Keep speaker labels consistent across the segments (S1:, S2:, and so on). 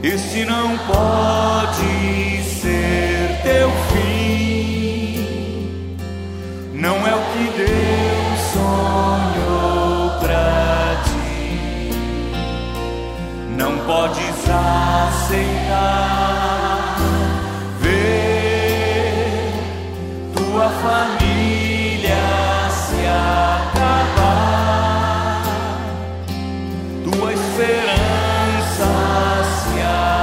S1: Este não pode ser teu fim, não é o que Deus sonhou pra ti. Não podes aceitar ver tua família se acabar, tua esperança se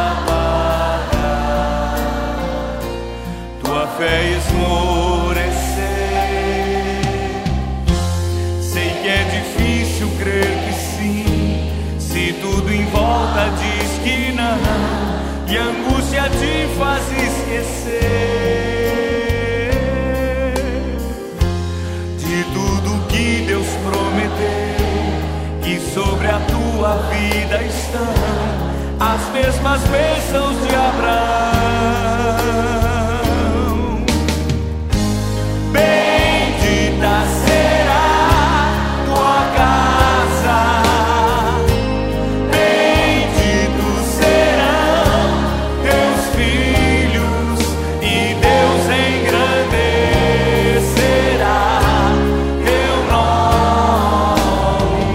S1: apagar, tua fé esmorecer. Sei que é difícil crer que sim, se tudo em volta diz que não, e a angústia te faz esquecer de tudo que Deus prometeu, que sobre a tua vida estão as mesmas bênçãos de Abraão. Bendita será tua casa, benditos serão teus filhos, e Deus engrandecerá teu nome.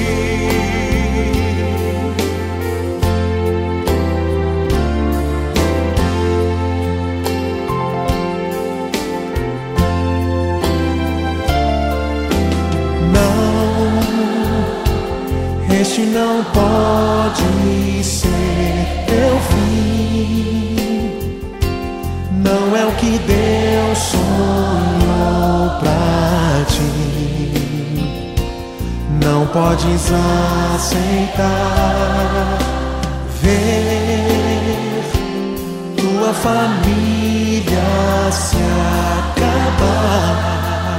S2: Este não pode ser teu fim, não é o que Deus sonhou pra ti. Não podes aceitar ver tua família se acabar,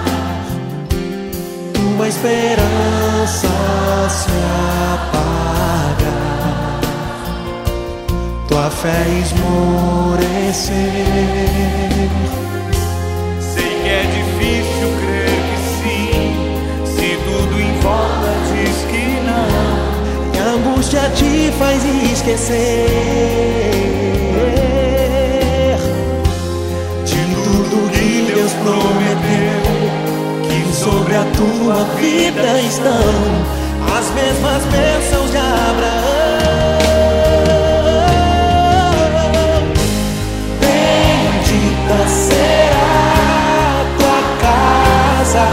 S2: tua esperança se apagar, tua fé esmorecer.
S1: Sei que é difícil crer que sim, se tudo em volta diz que não,
S2: E a angústia te faz esquecer de tudo que Deus prometeu, que sobre a tua vida estão as mesmas bênçãos de Abraão. Bendita será tua casa,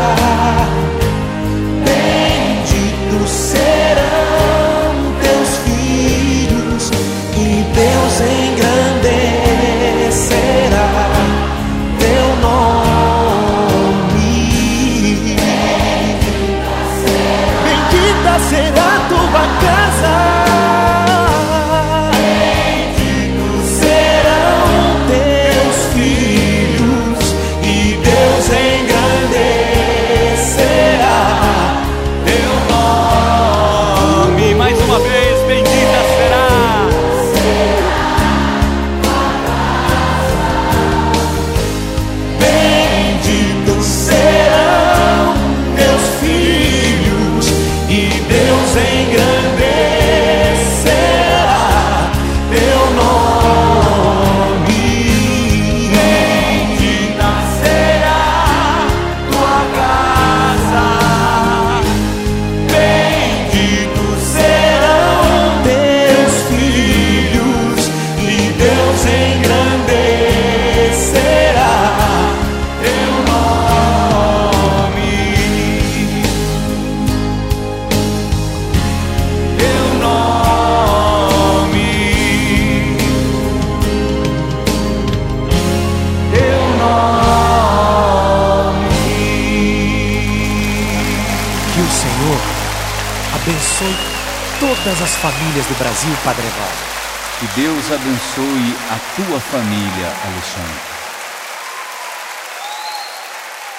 S2: benditos serão teus filhos, e Deus engrandecerá teu nome. Bendita será tua casa, benditos serão teus filhos, e Deus engrandecerá
S1: teu nome. Mais uma vez, bendita será.
S2: benditos serão teus filhos, e Deus engrandecerá teu nome.
S1: Bendita será tua casa,
S2: Benditos serão teus filhos, e Deus engrandecerá
S1: teu nome, teu nome, teu nome.
S3: Que o Senhor abençoe todas as famílias do Brasil, Padre Evaldo.
S4: Que Deus abençoe a tua família, Alexandre.